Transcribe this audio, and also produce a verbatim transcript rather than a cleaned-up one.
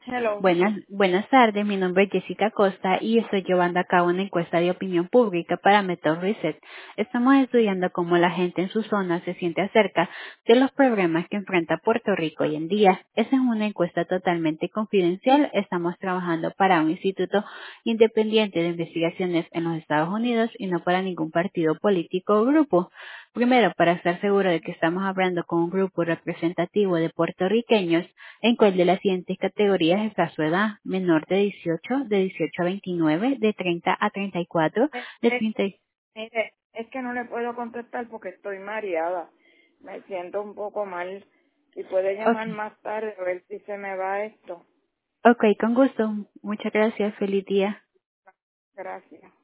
Hello. Buenas, buenas tardes, mi nombre es Jessica Costa y estoy llevando a cabo una encuesta de opinión pública para Method Reset. Estamos estudiando cómo la gente en su zona se siente acerca de los problemas que enfrenta Puerto Rico hoy en día. Esa es una encuesta totalmente confidencial. Estamos trabajando para un instituto independiente de investigaciones en los Estados Unidos y no para ningún partido político o grupo. Primero, para estar seguro de que estamos hablando con un grupo representativo de puertorriqueños, ¿en cuál de las siguientes categorías está su edad? Menor de dieciocho, de dieciocho a veintinueve, de treinta a treinta y cuatro, Eh, de eh, treinta. y- mire, es que no le puedo contestar porque estoy mareada. Me siento un poco mal. Y puede Ok, llamar más tarde a ver si se me va esto. ok, con gusto. Muchas gracias. Feliz día. Gracias.